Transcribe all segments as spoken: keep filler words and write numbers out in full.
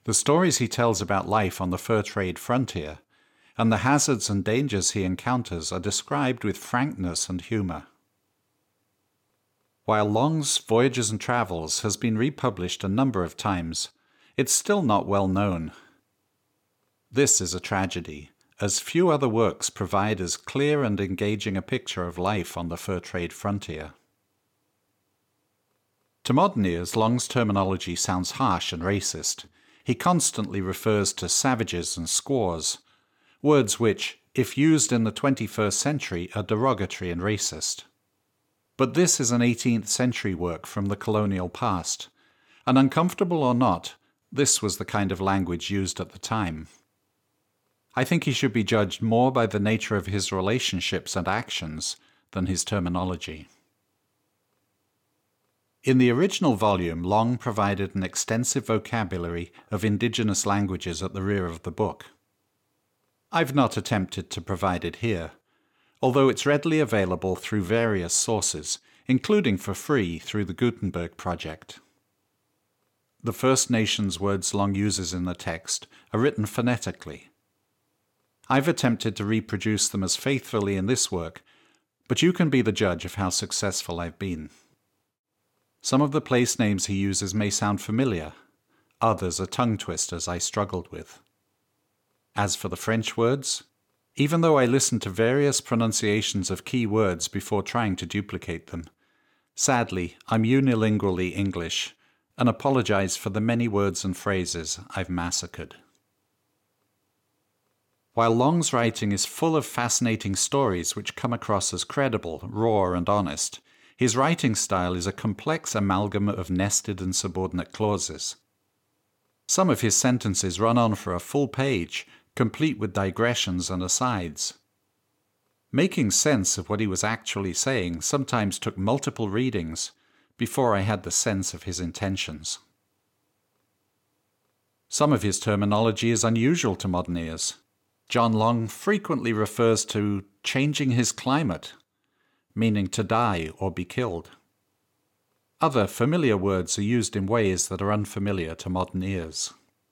The stories he tells about life on the fur trade frontier and the hazards and dangers he encounters are described with frankness and humor. While Long's Voyages and Travels has been republished a number of times, it's still not well known. This is a tragedy, as few other works provide as clear and engaging a picture of life on the fur trade frontier. To modern ears, Long's terminology sounds harsh and racist. He constantly refers to savages and squaws, words which, if used in the twenty-first century, are derogatory and racist. But this is an eighteenth century work from the colonial past, and uncomfortable or not, this was the kind of language used at the time. I think he should be judged more by the nature of his relationships and actions than his terminology. In the original volume, Long provided an extensive vocabulary of indigenous languages at the rear of the book. I've not attempted to provide it here, although it's readily available through various sources, including for free through the Gutenberg Project. The First Nations words Long uses in the text are written phonetically. I've attempted to reproduce them as faithfully in this work, but you can be the judge of how successful I've been. Some of the place names he uses may sound familiar, others are tongue twisters I struggled with. As for the French words, even though I listened to various pronunciations of key words before trying to duplicate them, sadly I'm unilingually English and apologize for the many words and phrases I've massacred. While Long's writing is full of fascinating stories which come across as credible, raw, and honest, his writing style is a complex amalgam of nested and subordinate clauses. Some of his sentences run on for a full page, complete with digressions and asides. Making sense of what he was actually saying sometimes took multiple readings before I had the sense of his intentions. Some of his terminology is unusual to modern ears. John Long frequently refers to changing his climate, meaning to die or be killed. Other familiar words are used in ways that are unfamiliar to modern ears.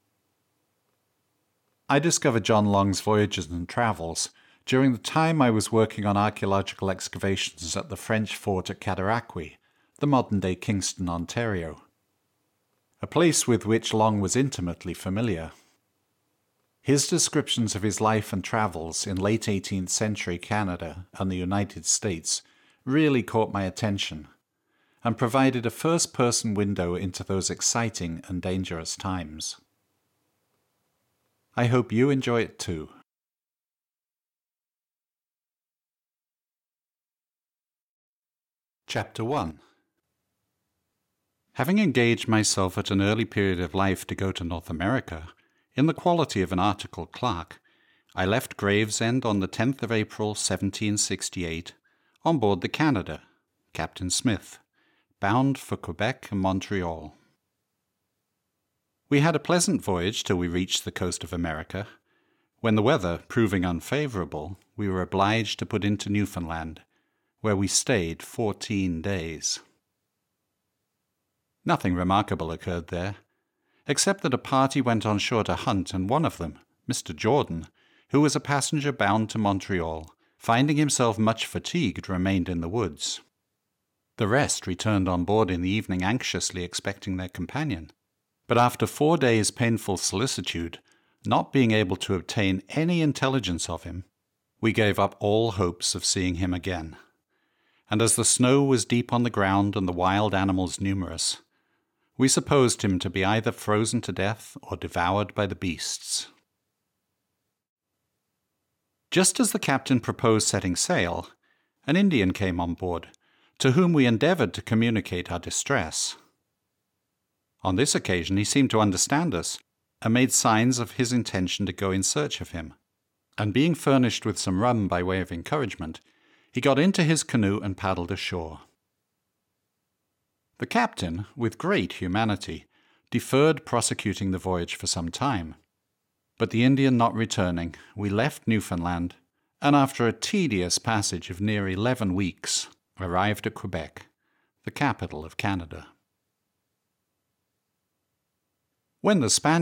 I discovered John Long's Voyages and Travels during the time I was working on archaeological excavations at the French fort at Cataraqui, the modern-day Kingston, Ontario, a place with which Long was intimately familiar. His descriptions of his life and travels in late eighteenth century Canada and the United States really caught my attention and provided a first-person window into those exciting and dangerous times. I hope you enjoy it too. Chapter one. Having engaged myself at an early period of life to go to North America, in the quality of an articled clerk, I left Gravesend on the tenth of April, seventeen sixty-eight, on board the Canada, Captain Smith, bound for Quebec and Montreal. We had a pleasant voyage till we reached the coast of America. When the weather proving unfavorable, we were obliged to put into Newfoundland, where we stayed fourteen days. Nothing remarkable occurred there, except that a party went on shore to hunt, and one of them, Mister Jordan, who was a passenger bound to Montreal, finding himself much fatigued, remained in the woods. The rest returned on board in the evening anxiously expecting their companion, but after four days' painful solicitude, not being able to obtain any intelligence of him, we gave up all hopes of seeing him again. And as the snow was deep on the ground and the wild animals numerous, we supposed him to be either frozen to death or devoured by the beasts. Just as the captain proposed setting sail, an Indian came on board, to whom we endeavored to communicate our distress. On this occasion he seemed to understand us, and made signs of his intention to go in search of him, and being furnished with some rum by way of encouragement, he got into his canoe and paddled ashore. The captain, with great humanity, deferred prosecuting the voyage for some time, but the Indian not returning, we left Newfoundland, and after a tedious passage of near eleven weeks, arrived at Quebec, the capital of Canada. When the Spanish